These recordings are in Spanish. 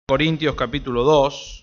Corintios capítulo 2.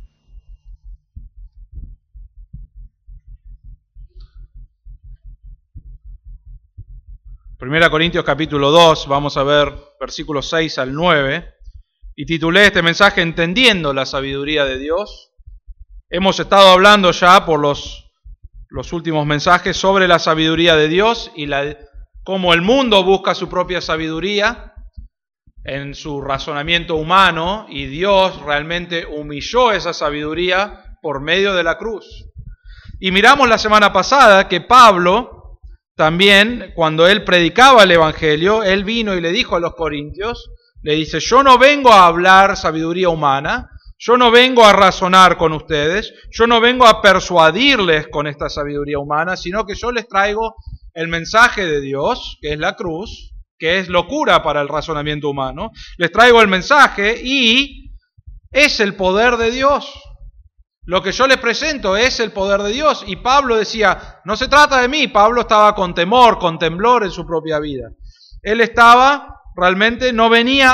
Primera Corintios capítulo 2, vamos a ver versículos 6 al 9. Y titulé este mensaje Entendiendo la sabiduría de Dios. Hemos estado hablando ya por los últimos mensajes sobre la sabiduría de Dios y cómo el mundo busca su propia sabiduría en su razonamiento humano, y Dios realmente humilló esa sabiduría por medio de la cruz. Y miramos la semana pasada que Pablo también, cuando él predicaba el Evangelio, él vino y le dijo a los corintios, le dice: yo no vengo a hablar sabiduría humana, yo no vengo a razonar con ustedes, yo no vengo a persuadirles con esta sabiduría humana, sino que yo les traigo el mensaje de Dios, que es la cruz, que es locura para el razonamiento humano. Les traigo el mensaje y es el poder de Dios. Lo que yo les presento es el poder de Dios. Y Pablo decía, no se trata de mí. Pablo estaba con temor, con temblor en su propia vida. Él estaba, realmente no venía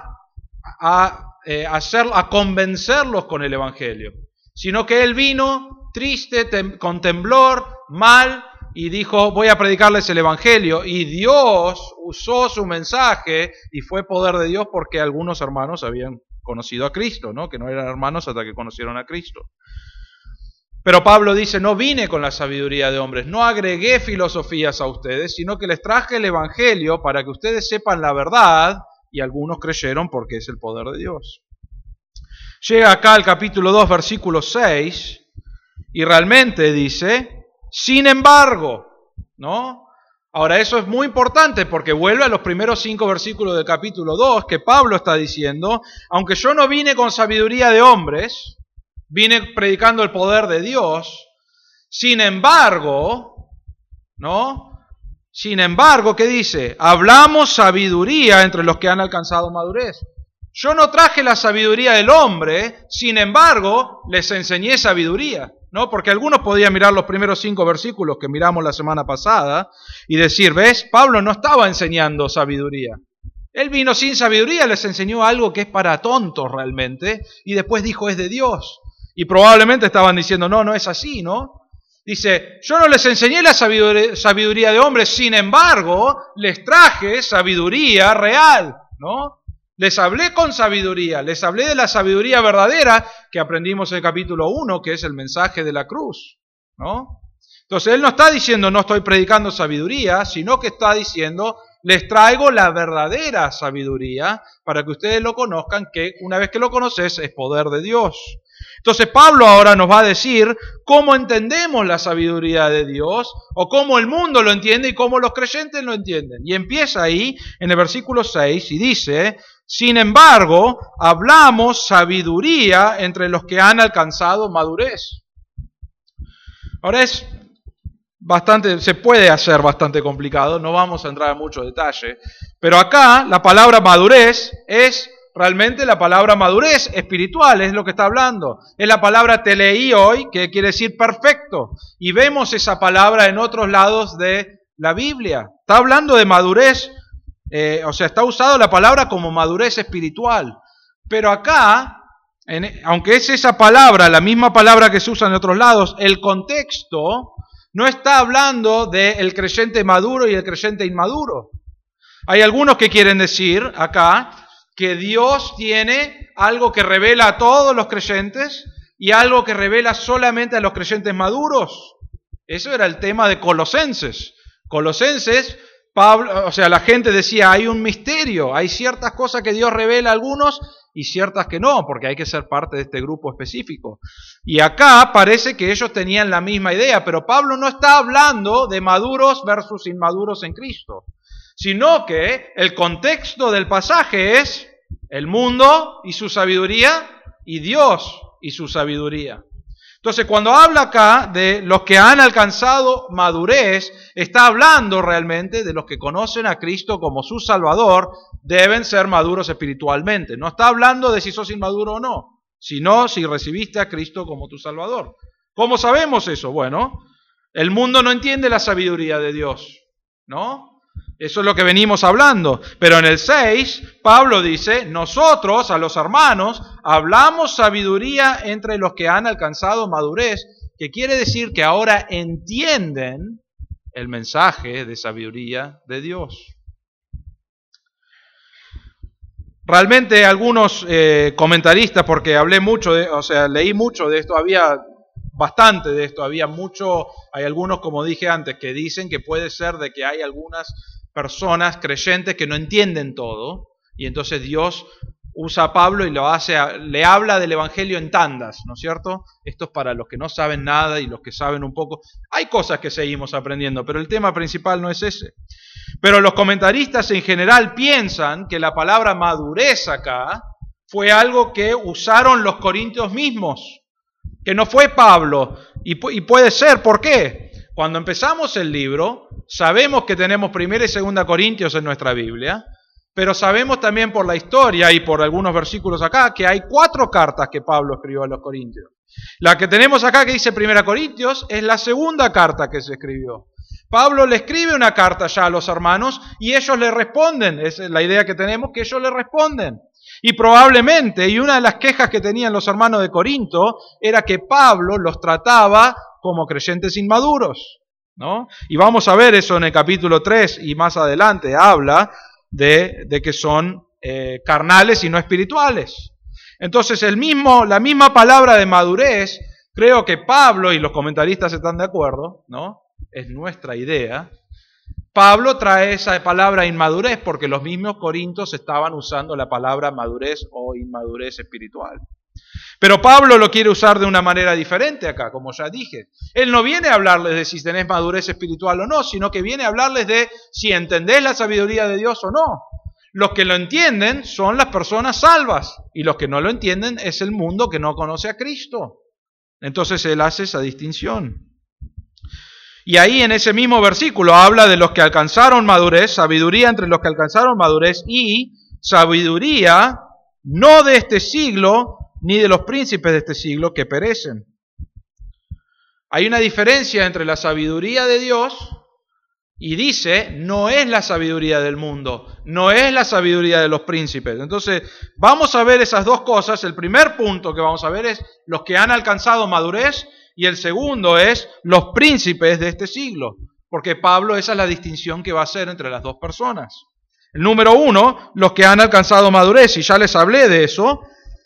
a convencerlos con el Evangelio, sino que él vino triste, con temblor, mal, y dijo, voy a predicarles el Evangelio. Y Dios usó su mensaje y fue poder de Dios, porque algunos hermanos habían conocido a Cristo, ¿no? Que no eran hermanos hasta que conocieron a Cristo. Pero Pablo dice, no vine con la sabiduría de hombres, no agregué filosofías a ustedes, sino que les traje el Evangelio para que ustedes sepan la verdad, y algunos creyeron porque es el poder de Dios. Llega acá al capítulo 2, versículo 6, y realmente dice, sin embargo, ¿no? Ahora eso es muy importante porque vuelve a los primeros 5 versículos del capítulo 2, que Pablo está diciendo, aunque yo no vine con sabiduría de hombres, vine predicando el poder de Dios, sin embargo, ¿no? Sin embargo, ¿qué dice? Hablamos sabiduría entre los que han alcanzado madurez. Yo no traje la sabiduría del hombre, sin embargo, les enseñé sabiduría, ¿no? Porque algunos podían mirar los primeros 5 versículos que miramos la semana pasada y decir, ¿ves? Pablo no estaba enseñando sabiduría. Él vino sin sabiduría, les enseñó algo que es para tontos realmente, y después dijo, es de Dios. Y probablemente estaban diciendo, no es así, ¿no? Dice, yo no les enseñé la sabiduría de hombres, sin embargo, les traje sabiduría real, ¿no? Les hablé con sabiduría, les hablé de la sabiduría verdadera que aprendimos en el capítulo 1, que es el mensaje de la cruz, ¿no? Entonces él no está diciendo no estoy predicando sabiduría, sino que está diciendo les traigo la verdadera sabiduría para que ustedes lo conozcan, que una vez que lo conoces es poder de Dios. Entonces Pablo ahora nos va a decir cómo entendemos la sabiduría de Dios, o cómo el mundo lo entiende y cómo los creyentes lo entienden. Y empieza ahí en el versículo 6 y dice, sin embargo, hablamos sabiduría entre los que han alcanzado madurez. Ahora se puede hacer bastante complicado, no vamos a entrar en mucho detalle, pero acá la palabra madurez es realmente la palabra madurez espiritual, es lo que está hablando. Es la palabra teleioi, que quiere decir perfecto, y vemos esa palabra en otros lados de la Biblia. Está hablando de madurez, está usado la palabra como madurez espiritual, pero acá, aunque es esa palabra, la misma palabra que se usa en otros lados, el contexto no está hablando del creyente maduro y el creyente inmaduro. Hay algunos que quieren decir acá que Dios tiene algo que revela a todos los creyentes y algo que revela solamente a los creyentes maduros. Eso era el tema de Colosenses. Colosenses, Pablo, la gente decía, hay un misterio, hay ciertas cosas que Dios revela a algunos y ciertas que no, porque hay que ser parte de este grupo específico. Y acá parece que ellos tenían la misma idea, pero Pablo no está hablando de maduros versus inmaduros en Cristo, sino que el contexto del pasaje es el mundo y su sabiduría y Dios y su sabiduría. Entonces, cuando habla acá de los que han alcanzado madurez, está hablando realmente de los que conocen a Cristo como su Salvador, deben ser maduros espiritualmente. No está hablando de si sos inmaduro o no, sino si recibiste a Cristo como tu Salvador. ¿Cómo sabemos eso? Bueno, el mundo no entiende la sabiduría de Dios, ¿no? Eso es lo que venimos hablando. Pero en el 6, Pablo dice, nosotros, a los hermanos, hablamos sabiduría entre los que han alcanzado madurez, que quiere decir que ahora entienden el mensaje de sabiduría de Dios. Realmente algunos comentaristas, porque hablé mucho, leí mucho de esto, había bastante de esto, hay algunos, como dije antes, que dicen que puede ser de que hay algunas personas creyentes que no entienden todo, y entonces Dios usa a Pablo y le habla del Evangelio en tandas, ¿no es cierto? Esto es para los que no saben nada y los que saben un poco. Hay cosas que seguimos aprendiendo, pero el tema principal no es ese. Pero los comentaristas en general piensan que la palabra madurez acá fue algo que usaron los corintios mismos, que no fue Pablo. Y puede ser, ¿por qué? Cuando empezamos el libro, sabemos que tenemos 1 y 2 Corintios en nuestra Biblia, pero sabemos también por la historia y por algunos versículos acá que hay 4 cartas que Pablo escribió a los corintios. La que tenemos acá que dice 1 Corintios es la segunda carta que se escribió. Pablo le escribe una carta ya a los hermanos y ellos le responden. Esa es la idea que tenemos, que ellos le responden. Y probablemente, y una de las quejas que tenían los hermanos de Corinto, era que Pablo los trataba como creyentes inmaduros, ¿no? Y vamos a ver eso en el capítulo 3 y más adelante habla de que son carnales y no espirituales. Entonces la misma palabra de madurez, creo que Pablo, y los comentaristas están de acuerdo, ¿no? Es nuestra idea. Pablo trae esa palabra inmadurez porque los mismos corintios estaban usando la palabra madurez o inmadurez espiritual. Pero Pablo lo quiere usar de una manera diferente acá, como ya dije. Él no viene a hablarles de si tenés madurez espiritual o no, sino que viene a hablarles de si entendés la sabiduría de Dios o no. Los que lo entienden son las personas salvas y los que no lo entienden es el mundo que no conoce a Cristo. Entonces él hace esa distinción. Y ahí en ese mismo versículo habla de los que alcanzaron madurez, sabiduría entre los que alcanzaron madurez y sabiduría no de este siglo ni de los príncipes de este siglo que perecen. Hay una diferencia entre la sabiduría de Dios y dice, no es la sabiduría del mundo, no es la sabiduría de los príncipes. Entonces vamos a ver esas dos cosas. El primer punto que vamos a ver es los que han alcanzado madurez. Y el segundo es los príncipes de este siglo, porque Pablo esa es la distinción que va a hacer entre las dos personas. El número 1, los que han alcanzado madurez, y ya les hablé de eso,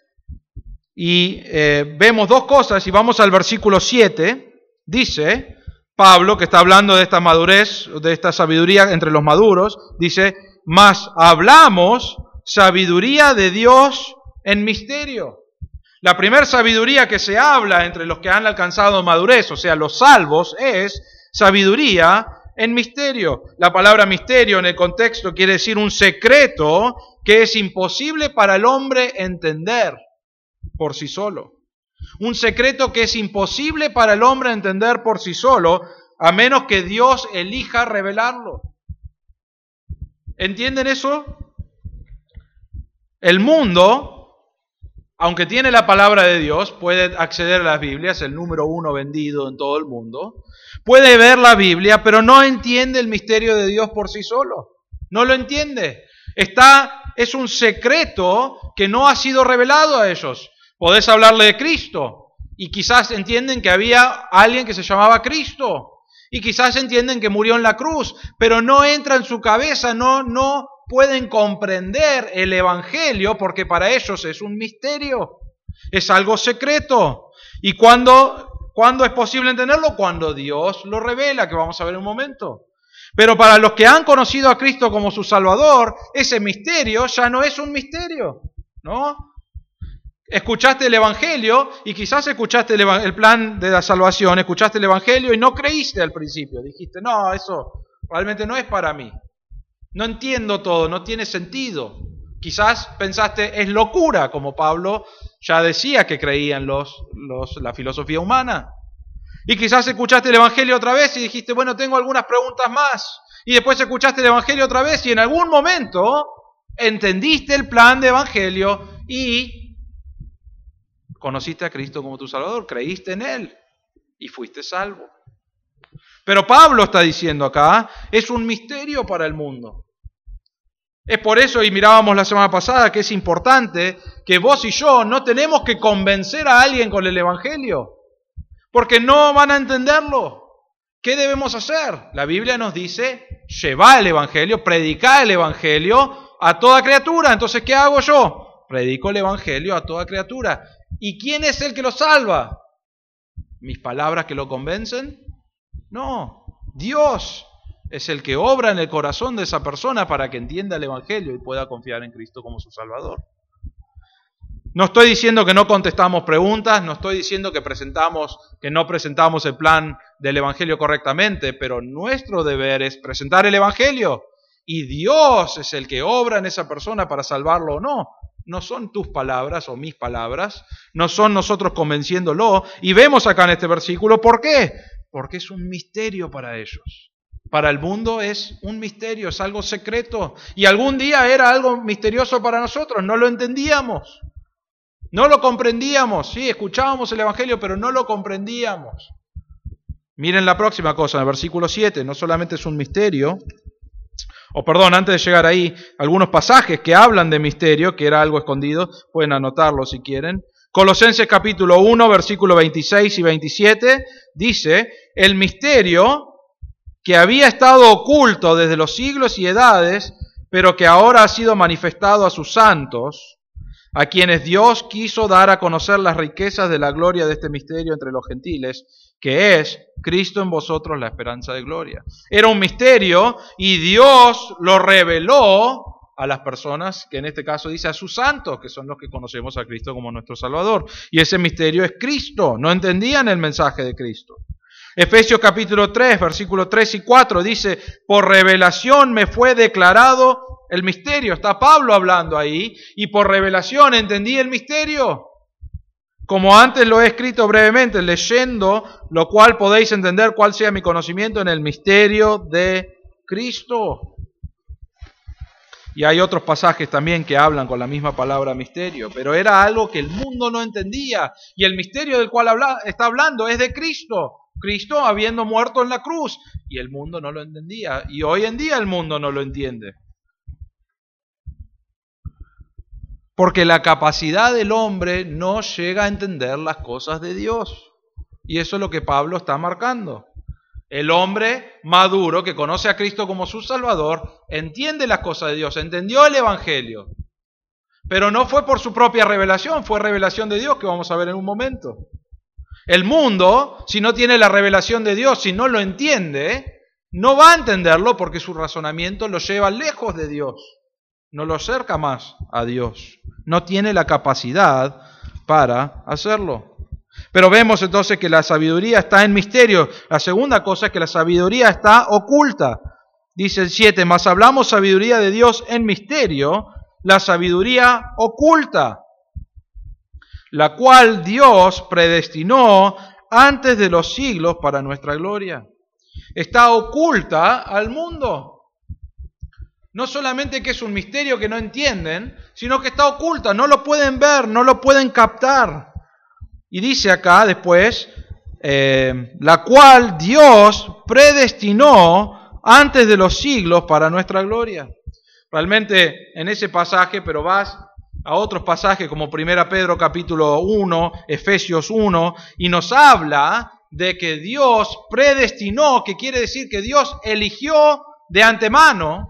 y vemos dos cosas, y vamos al versículo 7, dice Pablo, que está hablando de esta madurez, de esta sabiduría entre los maduros, dice, mas hablamos sabiduría de Dios en misterio. La primera sabiduría que se habla entre los que han alcanzado madurez, o sea, los salvos, es sabiduría en misterio. La palabra misterio en el contexto quiere decir un secreto que es imposible para el hombre entender por sí solo. Un secreto que es imposible para el hombre entender por sí solo, a menos que Dios elija revelarlo. ¿Entienden eso? El mundo, aunque tiene la palabra de Dios, puede acceder a las Biblias, el número 1 vendido en todo el mundo, puede ver la Biblia, pero no entiende el misterio de Dios por sí solo. No lo entiende. Es un secreto que no ha sido revelado a ellos. Podés hablarle de Cristo y quizás entienden que había alguien que se llamaba Cristo y quizás entienden que murió en la cruz, pero no entra en su cabeza, no pueden comprender el Evangelio porque para ellos es un misterio, es algo secreto. ¿Y cuándo es posible entenderlo? Cuando Dios lo revela, que vamos a ver en un momento. Pero para los que han conocido a Cristo como su Salvador, ese misterio ya no es un misterio, ¿no? Escuchaste el Evangelio y quizás escuchaste el plan de la salvación, escuchaste el Evangelio y no creíste al principio. Dijiste, no, eso realmente no es para mí. No entiendo todo, no tiene sentido. Quizás pensaste, es locura, como Pablo ya decía que creían la filosofía humana. Y quizás escuchaste el Evangelio otra vez y dijiste, bueno, tengo algunas preguntas más. Y después escuchaste el Evangelio otra vez y en algún momento entendiste el plan de Evangelio y conociste a Cristo como tu Salvador, creíste en Él y fuiste salvo. Pero Pablo está diciendo acá, es un misterio para el mundo. Es por eso, y mirábamos la semana pasada, que es importante que vos y yo no tenemos que convencer a alguien con el Evangelio, porque no van a entenderlo. ¿Qué debemos hacer? La Biblia nos dice, llevá el Evangelio, predicá el Evangelio a toda criatura. Entonces, ¿qué hago yo? Predico el Evangelio a toda criatura. ¿Y quién es el que lo salva? ¿Mis palabras que lo convencen? No, Dios es el que obra en el corazón de esa persona para que entienda el Evangelio y pueda confiar en Cristo como su Salvador. No estoy diciendo que no contestamos preguntas, no estoy diciendo que no presentamos el plan del Evangelio correctamente, pero nuestro deber es presentar el Evangelio y Dios es el que obra en esa persona para salvarlo o no. No son tus palabras o mis palabras, no son nosotros convenciéndolo. Y vemos acá en este versículo, ¿por qué? Porque es un misterio para ellos. Para el mundo es un misterio, es algo secreto. Y algún día era algo misterioso para nosotros, no lo entendíamos. No lo comprendíamos, sí, escuchábamos el Evangelio, pero no lo comprendíamos. Miren la próxima cosa, en el versículo 7, no solamente es un misterio, antes de llegar ahí, algunos pasajes que hablan de misterio, que era algo escondido, pueden anotarlo si quieren. Colosenses capítulo 1, versículos 26 y 27, dice, el misterio que había estado oculto desde los siglos y edades, pero que ahora ha sido manifestado a sus santos, a quienes Dios quiso dar a conocer las riquezas de la gloria de este misterio entre los gentiles, que es Cristo en vosotros la esperanza de gloria. Era un misterio y Dios lo reveló a las personas, que en este caso dice a sus santos, que son los que conocemos a Cristo como nuestro Salvador. Y ese misterio es Cristo. No entendían el mensaje de Cristo. Efesios capítulo 3, versículos 3 y 4 dice, por revelación me fue declarado el misterio. Está Pablo hablando ahí, y por revelación entendí el misterio. Como antes lo he escrito brevemente, leyendo, lo cual podéis entender cuál sea mi conocimiento en el misterio de Cristo. Y hay otros pasajes también que hablan con la misma palabra misterio, pero era algo que el mundo no entendía. Y el misterio del cual está hablando es de Cristo. Cristo habiendo muerto en la cruz, y el mundo no lo entendía, y hoy en día el mundo no lo entiende. Porque la capacidad del hombre no llega a entender las cosas de Dios, y eso es lo que Pablo está marcando. El hombre maduro que conoce a Cristo como su Salvador, entiende las cosas de Dios, entendió el Evangelio, pero no fue por su propia revelación, fue revelación de Dios, que vamos a ver en un momento. El mundo, si no tiene la revelación de Dios, si no lo entiende, no va a entenderlo porque su razonamiento lo lleva lejos de Dios, no lo acerca más a Dios, no tiene la capacidad para hacerlo. Pero vemos entonces que la sabiduría está en misterio. La segunda cosa es que la sabiduría está oculta. Dice el 7, mas hablamos sabiduría de Dios en misterio, la sabiduría oculta, la cual Dios predestinó antes de los siglos para nuestra gloria. Está oculta al mundo. No solamente que es un misterio que no entienden, sino que está oculta, no lo pueden ver, no lo pueden captar. Y dice acá después, la cual Dios predestinó antes de los siglos para nuestra gloria. Realmente en ese pasaje, pero vas a otros pasajes como 1 Pedro capítulo 1, Efesios 1, y nos habla de que Dios predestinó, que quiere decir que Dios eligió de antemano.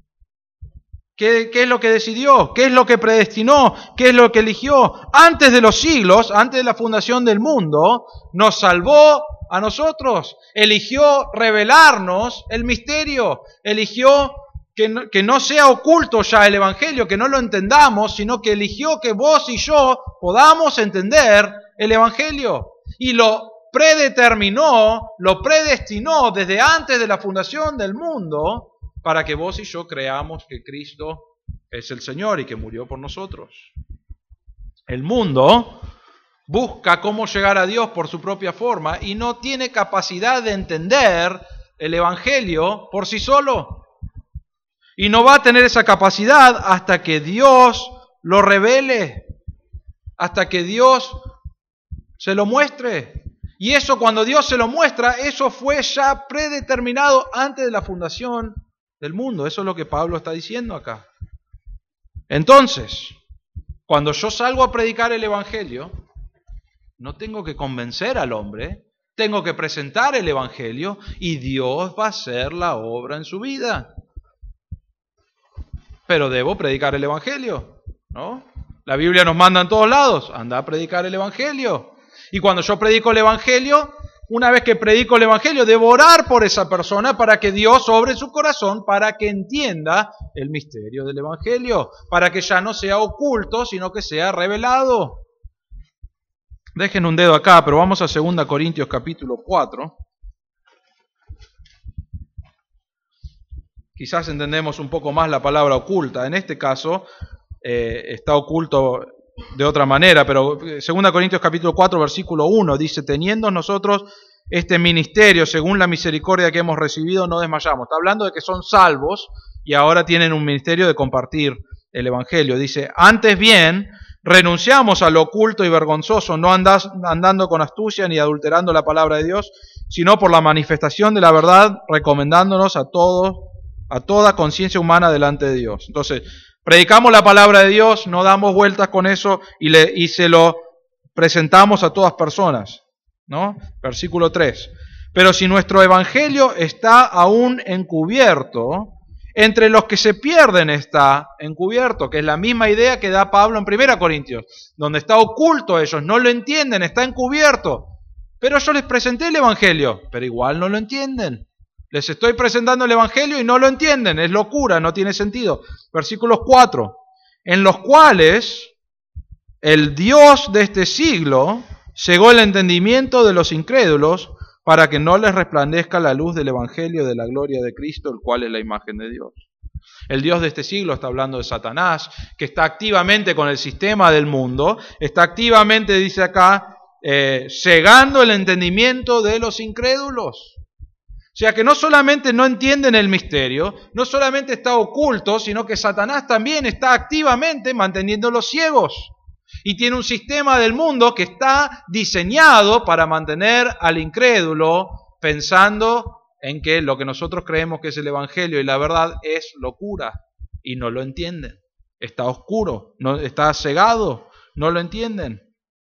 ¿Qué es lo que decidió? ¿Qué es lo que predestinó? ¿Qué es lo que eligió? Antes de los siglos, antes de la fundación del mundo, nos salvó a nosotros. Eligió revelarnos el misterio. Eligió que no sea oculto ya el Evangelio, que no lo entendamos, sino que eligió que vos y yo podamos entender el Evangelio. Y lo predeterminó, lo predestinó desde antes de la fundación del mundo, para que vos y yo creamos que Cristo es el Señor y que murió por nosotros. El mundo busca cómo llegar a Dios por su propia forma y no tiene capacidad de entender el Evangelio por sí solo. Y no va a tener esa capacidad hasta que Dios lo revele, hasta que Dios se lo muestre. Y eso, cuando Dios se lo muestra, eso fue ya predeterminado antes de la fundación del mundo. Eso es lo que Pablo está diciendo acá. Entonces, cuando yo salgo a predicar el Evangelio, no tengo que convencer al hombre, tengo que presentar el Evangelio y Dios va a hacer la obra en su vida. Pero debo predicar el Evangelio, ¿no? La Biblia nos manda en todos lados, anda a predicar el Evangelio. Y cuando yo predico el Evangelio, una vez que predico el Evangelio, debo orar por esa persona para que Dios obre en su corazón, para que entienda el misterio del Evangelio, para que ya no sea oculto, sino que sea revelado. Dejen un dedo acá, pero vamos a 2 Corintios capítulo 4. Quizás entendemos un poco más la palabra oculta. En este caso está oculto de otra manera, pero 2 Corintios capítulo 4, versículo 1 dice: teniendo nosotros este ministerio según la misericordia que hemos recibido, no desmayamos. Está hablando de que son salvos y ahora tienen un ministerio de compartir el Evangelio. Dice: antes bien, renunciamos a lo oculto y vergonzoso, no andando con astucia ni adulterando la palabra de Dios, sino por la manifestación de la verdad, recomendándonos a toda conciencia humana delante de Dios. Entonces, predicamos la palabra de Dios, no damos vueltas con eso y se lo presentamos a todas personas, ¿no? Versículo 3. Pero si nuestro evangelio está aún encubierto, entre los que se pierden está encubierto, que es la misma idea que da Pablo en 1 Corintios, donde está oculto, ellos no lo entienden, está encubierto. Pero yo les presenté el evangelio, pero igual no lo entienden. Les estoy presentando el Evangelio y no lo entienden, es locura, no tiene sentido. Versículos 4, en los cuales el Dios de este siglo cegó el entendimiento de los incrédulos para que no les resplandezca la luz del Evangelio de la gloria de Cristo, el cual es la imagen de Dios. El Dios de este siglo está hablando de Satanás, que está activamente con el sistema del mundo, está activamente, dice acá, cegando el entendimiento de los incrédulos. O sea que no solamente no entienden el misterio, no solamente está oculto, sino que Satanás también está activamente manteniéndolos ciegos. Y tiene un sistema del mundo que está diseñado para mantener al incrédulo pensando en que lo que nosotros creemos que es el Evangelio y la verdad es locura. Y no lo entienden. Está oscuro, no, está cegado, no lo entienden.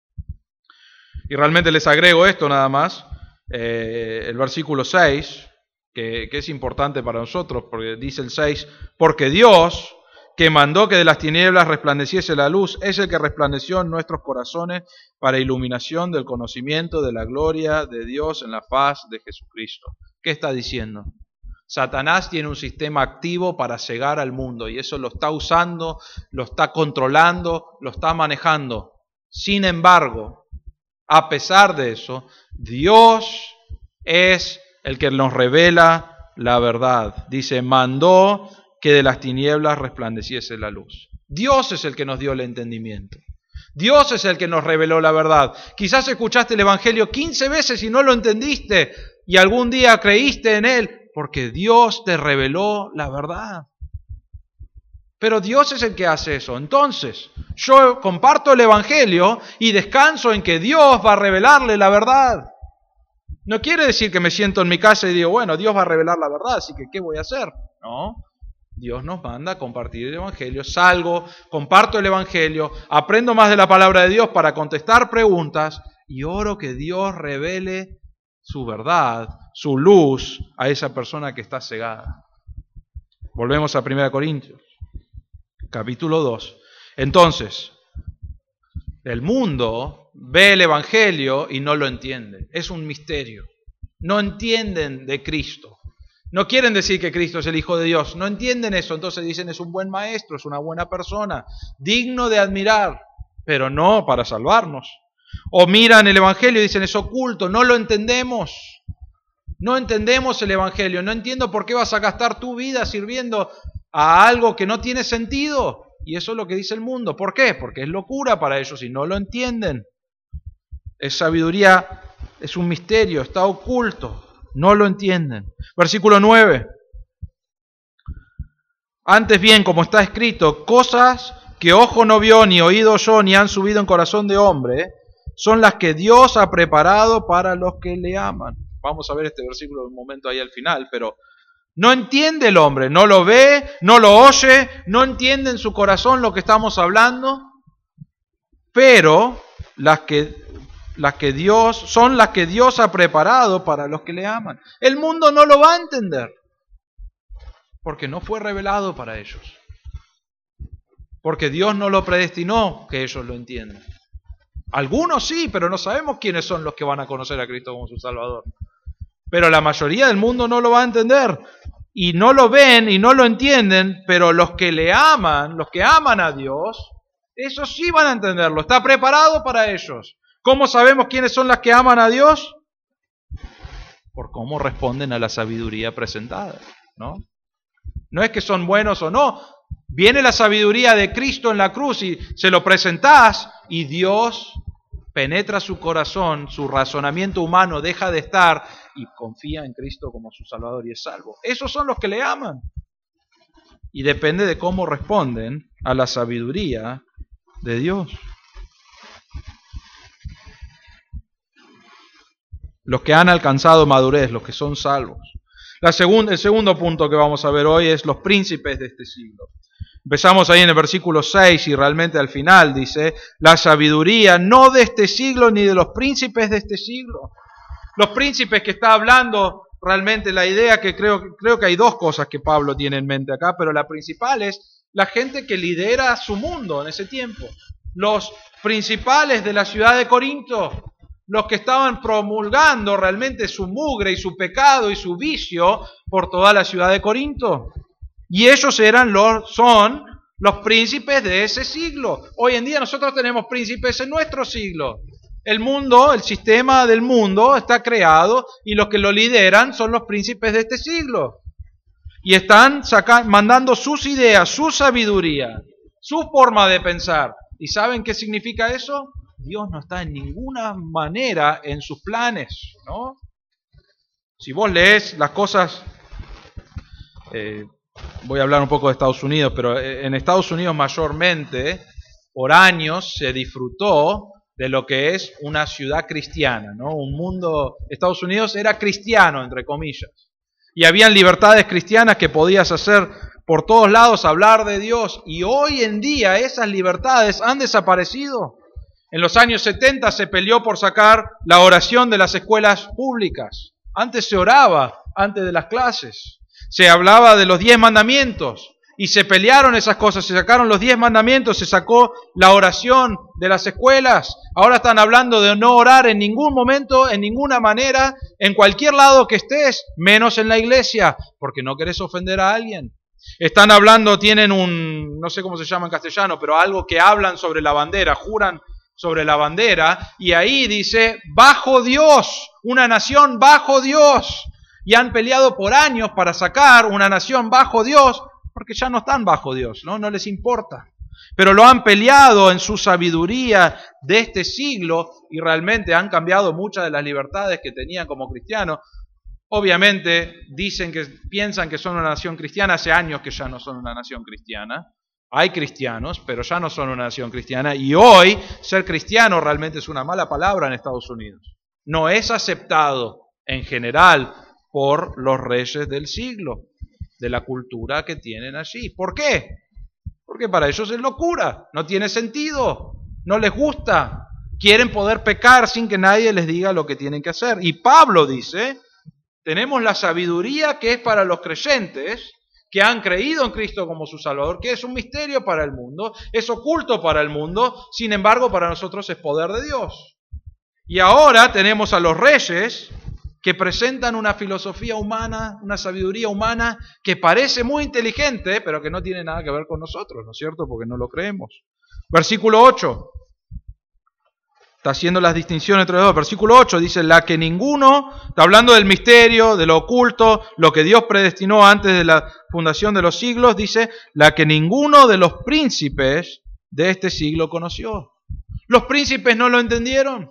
Y realmente les agrego esto nada más. El versículo 6, que es importante para nosotros, porque dice el 6, porque Dios, que mandó que de las tinieblas resplandeciese la luz, es el que resplandeció en nuestros corazones para iluminación del conocimiento de la gloria de Dios en la faz de Jesucristo. ¿Qué está diciendo? Satanás tiene un sistema activo para cegar al mundo y eso lo está usando, lo está controlando, lo está manejando. Sin embargo, a pesar de eso, Dios es el que nos revela la verdad. Dice, mandó que de las tinieblas resplandeciese la luz. Dios es el que nos dio el entendimiento. Dios es el que nos reveló la verdad. Quizás escuchaste el Evangelio 15 veces y no lo entendiste y algún día creíste en él porque Dios te reveló la verdad. Pero Dios es el que hace eso. Entonces, yo comparto el Evangelio y descanso en que Dios va a revelarle la verdad. No quiere decir que me siento en mi casa y digo, bueno, Dios va a revelar la verdad, así que ¿qué voy a hacer? No, Dios nos manda a compartir el Evangelio. Salgo, comparto el Evangelio, aprendo más de la palabra de Dios para contestar preguntas y oro que Dios revele su verdad, su luz a esa persona que está cegada. Volvemos a 1 Corintios. Capítulo 2. Entonces, el mundo ve el Evangelio y no lo entiende. Es un misterio. No entienden de Cristo. No quieren decir que Cristo es el Hijo de Dios. No entienden eso. Entonces dicen es un buen maestro, es una buena persona, digno de admirar, pero no para salvarnos. O miran el Evangelio y dicen es oculto, no lo entendemos. No entendemos el Evangelio. No entiendo por qué vas a gastar tu vida sirviendo a algo que no tiene sentido. Y eso es lo que dice el mundo. ¿Por qué? Porque es locura para ellos y no lo entienden. Es sabiduría, es un misterio, está oculto. No lo entienden. Versículo 9. Antes bien, como está escrito, cosas que ojo no vio, ni oído oyó, ni han subido en corazón de hombre, son las que Dios ha preparado para los que le aman. Vamos a ver este versículo un momento ahí al final, pero no entiende el hombre, no lo ve, no lo oye, no entiende en su corazón lo que estamos hablando, pero las que Dios ha preparado para los que le aman. El mundo no lo va a entender, porque no fue revelado para ellos. Porque Dios no lo predestinó que ellos lo entiendan. Algunos sí, pero no sabemos quiénes son los que van a conocer a Cristo como su Salvador. Pero la mayoría del mundo no lo va a entender. Y no lo ven y no lo entienden, pero los que le aman, los que aman a Dios, esos sí van a entenderlo. Está preparado para ellos. ¿Cómo sabemos quiénes son las que aman a Dios? Por cómo responden a la sabiduría presentada, ¿no? No es que son buenos o no. Viene la sabiduría de Cristo en la cruz y se lo presentás y Dios penetra su corazón, su razonamiento humano deja de estar y confía en Cristo como su Salvador y es salvo. Esos son los que le aman. Y depende de cómo responden a la sabiduría de Dios. Los que han alcanzado madurez, los que son salvos. El segundo punto que vamos a ver hoy es los príncipes de este siglo. Empezamos ahí en el versículo 6 y realmente al final dice, la sabiduría no de este siglo ni de los príncipes de este siglo. Los príncipes que está hablando, realmente la idea que creo que hay dos cosas que Pablo tiene en mente acá, pero la principal es la gente que lidera su mundo en ese tiempo. Los principales de la ciudad de Corinto, los que estaban promulgando realmente su mugre y su pecado y su vicio por toda la ciudad de Corinto. Y ellos son los príncipes de ese siglo. Hoy en día nosotros tenemos príncipes en nuestro siglo. El mundo, el sistema del mundo está creado y los que lo lideran son los príncipes de este siglo. Y están mandando sus ideas, su sabiduría, su forma de pensar. ¿Y saben qué significa eso? Dios no está en ninguna manera en sus planes, ¿no? Si vos lees las cosas, voy a hablar un poco de Estados Unidos, pero en Estados Unidos mayormente, por años, se disfrutó de lo que es una ciudad cristiana, ¿no? Un mundo, Estados Unidos era cristiano, entre comillas, y habían libertades cristianas que podías hacer por todos lados, hablar de Dios, y hoy en día esas libertades han desaparecido. En los años 70 se peleó por sacar la oración de las escuelas públicas. Antes se oraba, antes de las clases. Se hablaba de los 10 mandamientos y se pelearon esas cosas. Se sacaron los 10 mandamientos, se sacó la oración de las escuelas. Ahora están hablando de no orar en ningún momento, en ninguna manera, en cualquier lado que estés, menos en la iglesia, porque no querés ofender a alguien. Están hablando, tienen no sé cómo se llama en castellano, pero algo que hablan sobre la bandera, juran sobre la bandera, y ahí dice, bajo Dios, una nación bajo Dios, y han peleado por años para sacar una nación bajo Dios, porque ya no están bajo Dios, no les importa, pero lo han peleado en su sabiduría de este siglo, y realmente han cambiado muchas de las libertades que tenían como cristianos. Obviamente piensan que son una nación cristiana, hace años que ya no son una nación cristiana. Hay cristianos, pero ya no son una nación cristiana. Y hoy ser cristiano realmente es una mala palabra en Estados Unidos. No es aceptado en general por los reyes del siglo, de la cultura que tienen allí. ¿Por qué? Porque para ellos es locura, no tiene sentido, no les gusta. Quieren poder pecar sin que nadie les diga lo que tienen que hacer. Y Pablo dice, tenemos la sabiduría que es para los creyentes, que han creído en Cristo como su Salvador, que es un misterio para el mundo, es oculto para el mundo, sin embargo para nosotros es poder de Dios. Y ahora tenemos a los reyes que presentan una filosofía humana, una sabiduría humana que parece muy inteligente, pero que no tiene nada que ver con nosotros, ¿no es cierto? Porque no lo creemos. Versículo 8. Está haciendo las distinciones entre los dos. Versículo 8 dice, la que ninguno, está hablando del misterio, de lo oculto, lo que Dios predestinó antes de la fundación de los siglos, dice, la que ninguno de los príncipes de este siglo conoció. Los príncipes no lo entendieron.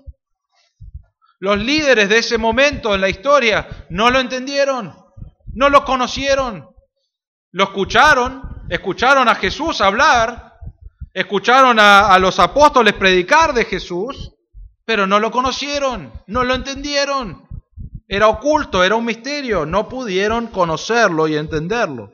Los líderes de ese momento en la historia no lo entendieron, no lo conocieron. Lo escucharon a Jesús hablar, escucharon a los apóstoles predicar de Jesús, pero no lo conocieron, no lo entendieron. Era oculto, era un misterio, no pudieron conocerlo y entenderlo.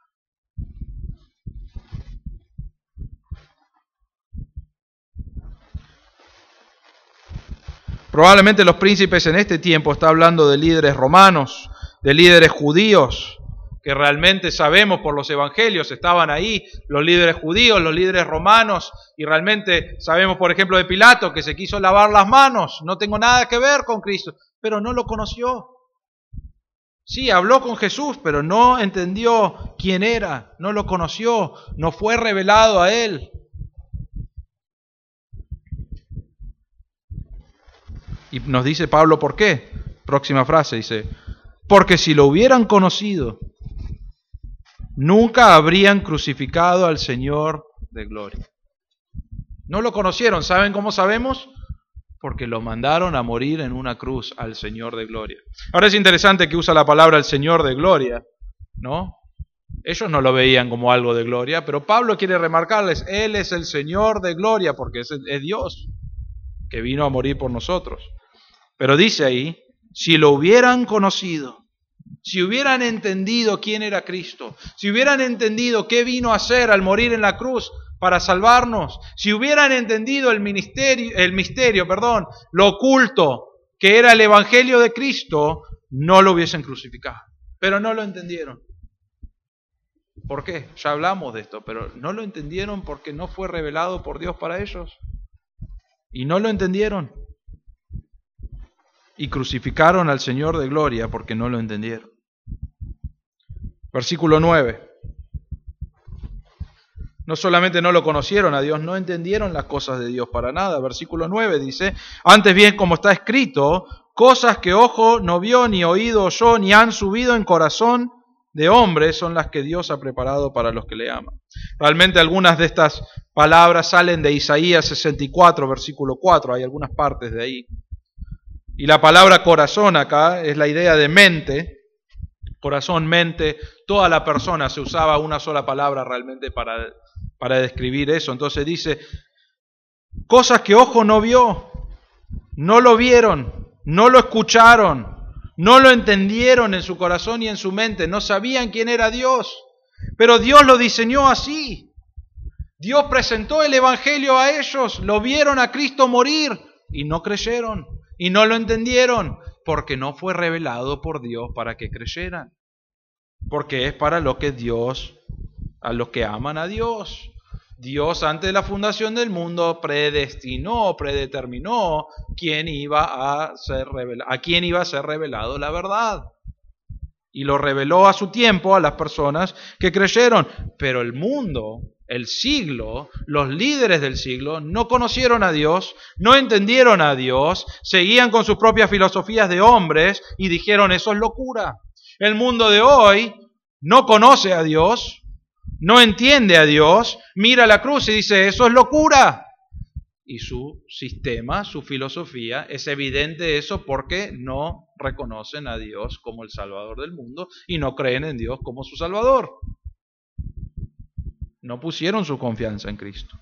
Probablemente los príncipes en este tiempo, está hablando de líderes romanos, de líderes judíos, que realmente sabemos por los evangelios, estaban ahí los líderes judíos, los líderes romanos, y realmente sabemos, por ejemplo, de Pilato, que se quiso lavar las manos, no tengo nada que ver con Cristo, pero no lo conoció. Sí, habló con Jesús, pero no entendió quién era, no lo conoció, no fue revelado a él. Y nos dice Pablo por qué. Próxima frase dice, porque si lo hubieran conocido, nunca habrían crucificado al Señor de gloria. No lo conocieron, ¿saben cómo sabemos? Porque lo mandaron a morir en una cruz al Señor de gloria. Ahora es interesante que usa la palabra el Señor de gloria, ¿no? Ellos no lo veían como algo de gloria, pero Pablo quiere remarcarles, Él es el Señor de gloria, porque es Dios que vino a morir por nosotros. Pero dice ahí, si lo hubieran conocido, si hubieran entendido quién era Cristo, si hubieran entendido qué vino a hacer al morir en la cruz para salvarnos, si hubieran entendido el misterio, lo oculto que era el Evangelio de Cristo, no lo hubiesen crucificado. Pero no lo entendieron. ¿Por qué? Ya hablamos de esto, pero no lo entendieron porque no fue revelado por Dios para ellos. Y no lo entendieron. Y crucificaron al Señor de gloria porque no lo entendieron. Versículo 9. No solamente no lo conocieron a Dios, no entendieron las cosas de Dios para nada. Versículo 9 dice, antes bien como está escrito, cosas que ojo no vio, ni oído oyó, ni han subido en corazón de hombre, son las que Dios ha preparado para los que le aman. Realmente algunas de estas palabras salen de Isaías 64, versículo 4, hay algunas partes de ahí. Y la palabra corazón acá es la idea de mente, corazón, mente, toda la persona, se usaba una sola palabra realmente para describir eso. Entonces dice, cosas que ojo no vio, no lo vieron, no lo escucharon, no lo entendieron en su corazón y en su mente, no sabían quién era Dios, pero Dios lo diseñó así. Dios presentó el Evangelio a ellos, lo vieron a Cristo morir y no creyeron. Y no lo entendieron, porque no fue revelado por Dios para que creyeran. Porque es para lo que Dios, a los que aman a Dios. Dios antes de la fundación del mundo predeterminó quién iba a ser revelado la verdad. Y lo reveló a su tiempo a las personas que creyeron. Pero el mundo, el siglo, los líderes del siglo no conocieron a Dios, no entendieron a Dios, seguían con sus propias filosofías de hombres y dijeron eso es locura. El mundo de hoy no conoce a Dios, no entiende a Dios, mira la cruz y dice eso es locura. Y su sistema, su filosofía, es evidente eso porque no reconocen a Dios como el Salvador del mundo y no creen en Dios como su Salvador. No pusieron su confianza en Cristo.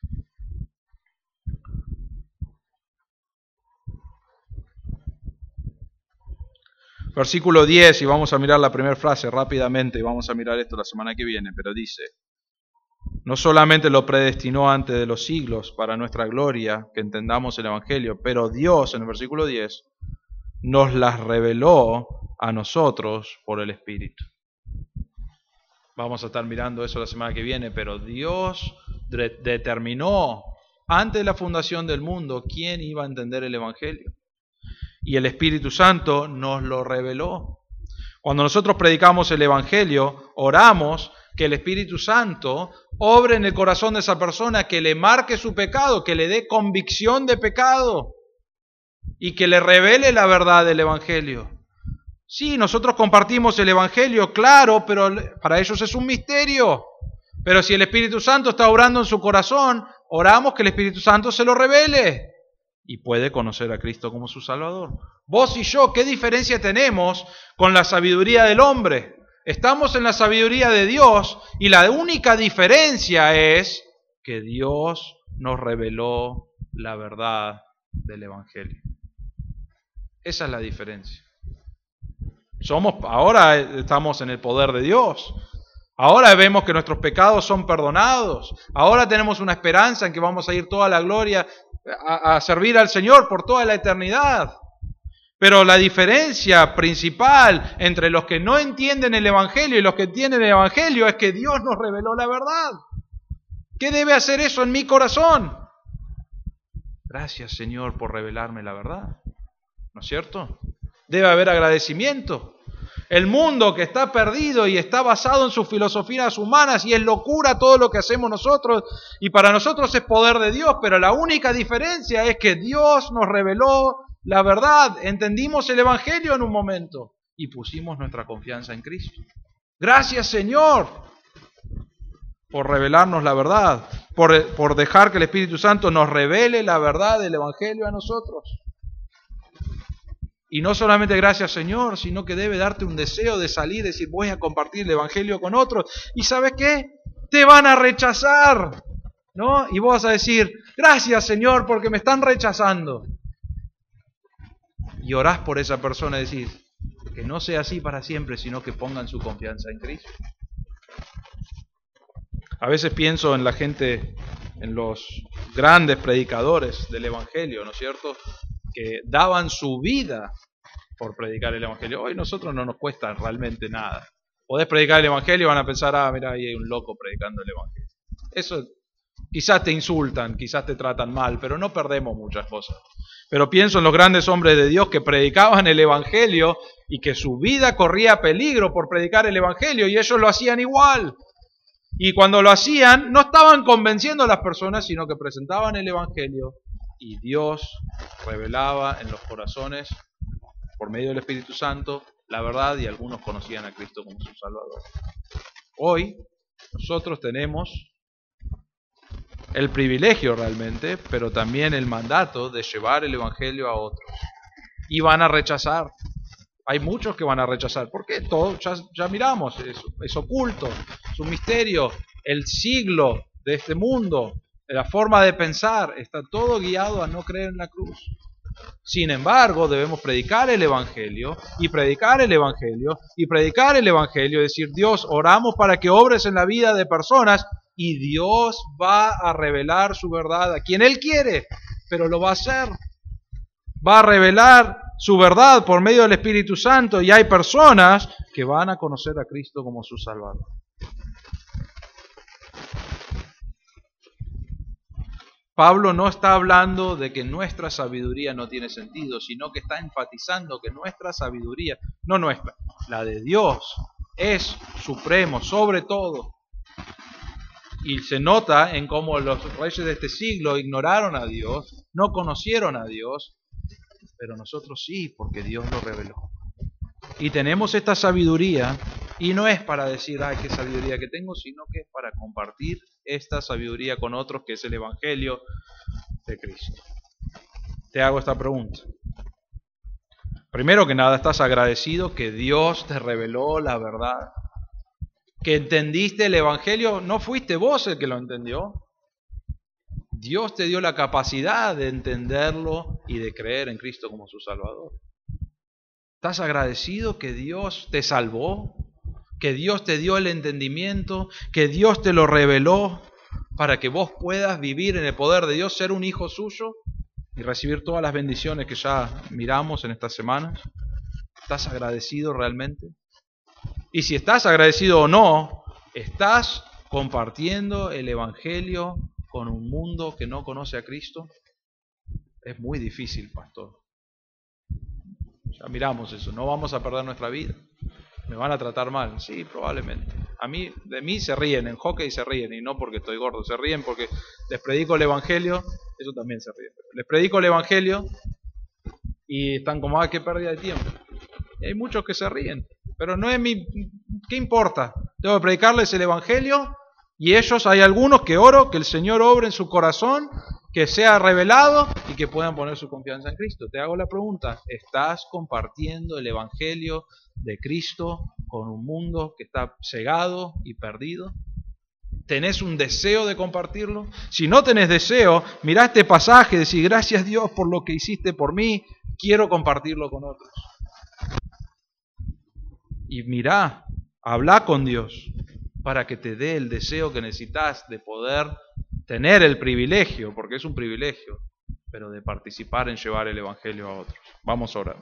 Versículo 10, y vamos a mirar la primera frase rápidamente, y vamos a mirar esto la semana que viene, pero dice, no solamente lo predestinó antes de los siglos para nuestra gloria, que entendamos el Evangelio, pero Dios, en el versículo 10, nos las reveló a nosotros por el Espíritu. Vamos a estar mirando eso la semana que viene, pero Dios determinó antes de la fundación del mundo quién iba a entender el Evangelio. Y el Espíritu Santo nos lo reveló. Cuando nosotros predicamos el Evangelio, oramos que el Espíritu Santo obre en el corazón de esa persona, que le marque su pecado, que le dé convicción de pecado y que le revele la verdad del Evangelio. Sí, nosotros compartimos el Evangelio, claro, pero para ellos es un misterio. Pero si el Espíritu Santo está obrando en su corazón, oramos que el Espíritu Santo se lo revele y puede conocer a Cristo como su Salvador. Vos y yo, ¿qué diferencia tenemos con la sabiduría del hombre? Estamos en la sabiduría de Dios y la única diferencia es que Dios nos reveló la verdad del Evangelio. Esa es la diferencia. Ahora estamos en el poder de Dios. Ahora vemos que nuestros pecados son perdonados. Ahora tenemos una esperanza en que vamos a ir toda la gloria a servir al Señor por toda la eternidad. Pero la diferencia principal entre los que no entienden el Evangelio y los que entienden el Evangelio es que Dios nos reveló la verdad. ¿Qué debe hacer eso en mi corazón? Gracias, Señor, por revelarme la verdad. ¿No es cierto? Debe haber agradecimiento. El mundo que está perdido y está basado en sus filosofías humanas y es locura todo lo que hacemos nosotros y para nosotros es poder de Dios, pero la única diferencia es que Dios nos reveló la verdad, entendimos el Evangelio en un momento y pusimos nuestra confianza en Cristo. Gracias, Señor, por revelarnos la verdad, por dejar que el Espíritu Santo nos revele la verdad del Evangelio a nosotros. Y no solamente gracias, Señor, sino que debe darte un deseo de salir y decir, voy a compartir el Evangelio con otros. ¿Y sabes qué? Te van a rechazar, ¿no? Y vos vas a decir, gracias, Señor, porque me están rechazando. Y orás por esa persona y decís, que no sea así para siempre, sino que pongan su confianza en Cristo. A veces pienso en la gente, en los grandes predicadores del Evangelio, ¿no es cierto?, que daban su vida por predicar el Evangelio. Hoy nosotros no nos cuesta realmente nada. Podés predicar el Evangelio y van a pensar, mira, ahí hay un loco predicando el Evangelio. Eso quizás te insultan, quizás te tratan mal, pero no perdemos muchas cosas. Pero pienso en los grandes hombres de Dios que predicaban el Evangelio y que su vida corría peligro por predicar el Evangelio y ellos lo hacían igual. Y cuando lo hacían, no estaban convenciendo a las personas, sino que presentaban el Evangelio y Dios revelaba en los corazones, por medio del Espíritu Santo, la verdad y algunos conocían a Cristo como su Salvador. Hoy nosotros tenemos el privilegio realmente, pero también el mandato de llevar el Evangelio a otros. Y van a rechazar. Hay muchos que van a rechazar. ¿Por qué? Todo, ya miramos, es oculto, es un misterio. El siglo de este mundo, la forma de pensar, está todo guiado a no creer en la cruz. Sin embargo, debemos predicar el Evangelio, y predicar el Evangelio, y predicar el Evangelio, decir, Dios, oramos para que obres en la vida de personas, y Dios va a revelar su verdad a quien Él quiere, pero lo va a hacer. Va a revelar su verdad por medio del Espíritu Santo, y hay personas que van a conocer a Cristo como su Salvador. Pablo no está hablando de que nuestra sabiduría no tiene sentido, sino que está enfatizando que nuestra sabiduría, no nuestra, la de Dios, es supremo sobre todo. Y se nota en cómo los reyes de este siglo ignoraron a Dios, no conocieron a Dios, pero nosotros sí, porque Dios lo reveló. Y tenemos esta sabiduría, y no es para decir, qué sabiduría que tengo, sino que es para compartir esta sabiduría con otros, que es el Evangelio de Cristo. Te hago esta pregunta. Primero que nada, ¿estás agradecido que Dios te reveló la verdad? ¿Que entendiste el Evangelio? No fuiste vos el que lo entendió. Dios te dio la capacidad de entenderlo y de creer en Cristo como su Salvador. ¿Estás agradecido que Dios te salvó? ¿Que Dios te dio el entendimiento? ¿Que Dios te lo reveló para que vos puedas vivir en el poder de Dios, ser un hijo suyo y recibir todas las bendiciones que ya miramos en estas semanas? ¿Estás agradecido realmente? Y si estás agradecido o no, ¿estás compartiendo el Evangelio con un mundo que no conoce a Cristo? Es muy difícil, pastor. Ya miramos eso, no vamos a perder nuestra vida. ¿Me van a tratar mal? Sí, probablemente. De mí se ríen, en hockey se ríen, y no porque estoy gordo, se ríen porque les predico el Evangelio, eso también se ríen. Les predico el Evangelio y están como, qué pérdida de tiempo. Y hay muchos que se ríen, pero no es ¿qué importa? Tengo que predicarles el Evangelio y ellos, hay algunos que oro, que el Señor obre en su corazón, que sea revelado y que puedan poner su confianza en Cristo. Te hago la pregunta, ¿estás compartiendo el Evangelio de Cristo con un mundo que está cegado y perdido? ¿Tenés un deseo de compartirlo? Si no tenés deseo, mirá este pasaje y decís, gracias Dios por lo que hiciste por mí, quiero compartirlo con otros. Y mirá, habla con Dios para que te dé el deseo que necesitas de poder tener el privilegio, porque es un privilegio, pero de participar en llevar el Evangelio a otros. Vamos a orar.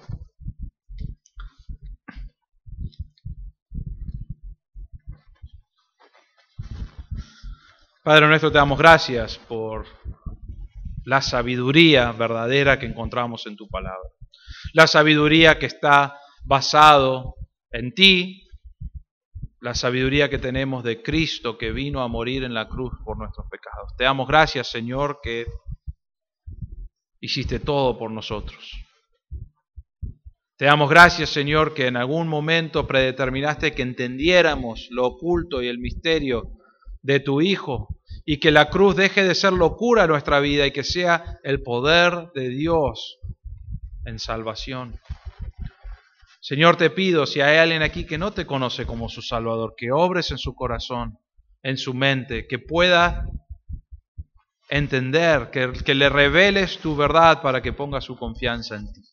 Padre nuestro, te damos gracias por la sabiduría verdadera que encontramos en tu palabra. La sabiduría que está basado en ti, la sabiduría que tenemos de Cristo que vino a morir en la cruz por nuestros pecados. Te damos gracias, Señor, que hiciste todo por nosotros. Te damos gracias, Señor, que en algún momento predeterminaste que entendiéramos lo oculto y el misterio de tu Hijo, y que la cruz deje de ser locura en nuestra vida y que sea el poder de Dios en salvación. Señor, te pido, si hay alguien aquí que no te conoce como su Salvador, que obres en su corazón, en su mente, que pueda entender, que le reveles tu verdad para que ponga su confianza en ti.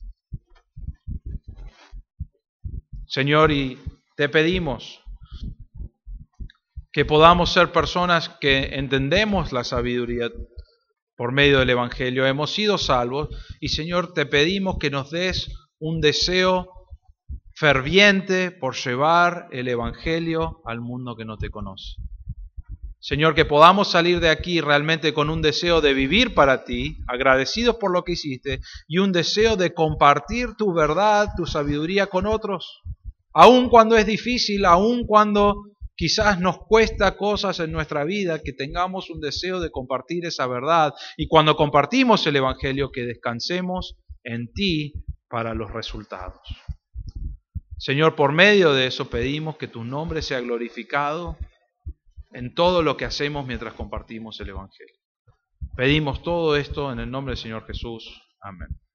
Señor, y te pedimos que podamos ser personas que entendemos la sabiduría por medio del Evangelio. Hemos sido salvos y, Señor, te pedimos que nos des un deseo ferviente por llevar el Evangelio al mundo que no te conoce. Señor, que podamos salir de aquí realmente con un deseo de vivir para ti, agradecidos por lo que hiciste, y un deseo de compartir tu verdad, tu sabiduría con otros, aun cuando es difícil, aun cuando quizás nos cuesta cosas en nuestra vida, que tengamos un deseo de compartir esa verdad, y cuando compartimos el Evangelio, que descansemos en ti para los resultados. Señor, por medio de eso pedimos que tu nombre sea glorificado en todo lo que hacemos mientras compartimos el Evangelio. Pedimos todo esto en el nombre del Señor Jesús. Amén.